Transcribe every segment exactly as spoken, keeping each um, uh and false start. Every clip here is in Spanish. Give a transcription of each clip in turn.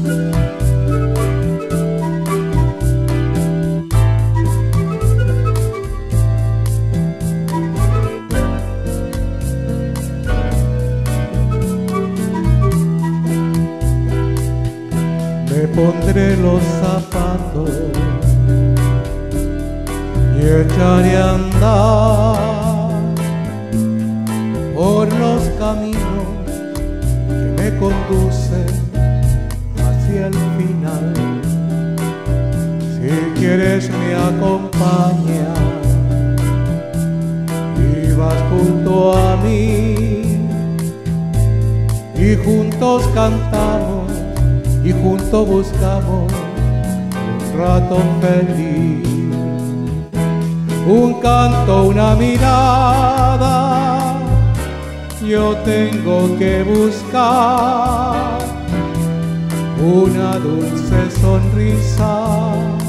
Me pondré los zapatos y echaré a andar por los caminos que me conducen hacia el final. Si quieres me acompañas y vas junto a mí y juntos cantamos y juntos buscamos un rato feliz, un canto, una mirada. Yo tengo que buscar una dulce sonrisa,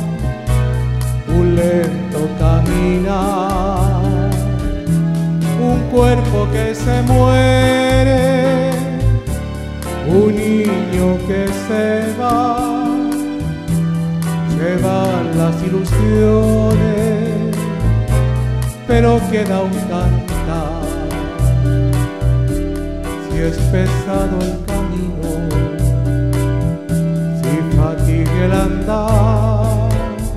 un lento caminar, un cuerpo que se muere, un niño que se va, se van las ilusiones, pero queda un cantar. Si es pesado el camino, si fatiga el andar,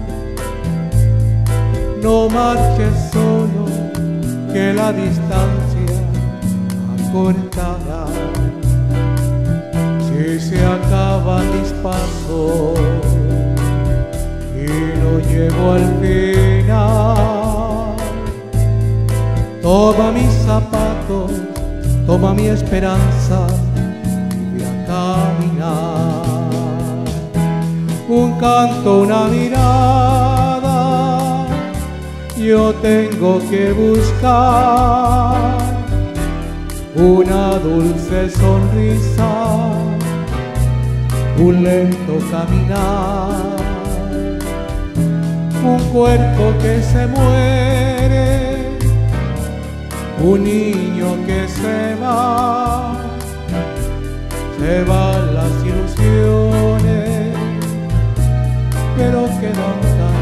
no marches solo, que la distancia acortará. Si se acaban mis pasos y no llego al final, toma mis zapatos, toma mi esperanza y voy a caminar. Un canto, una mirada, yo tengo que buscar una dulce sonrisa, un lento caminar, un cuerpo que se muere, un niño que se va, se van las ilusiones, pero queda un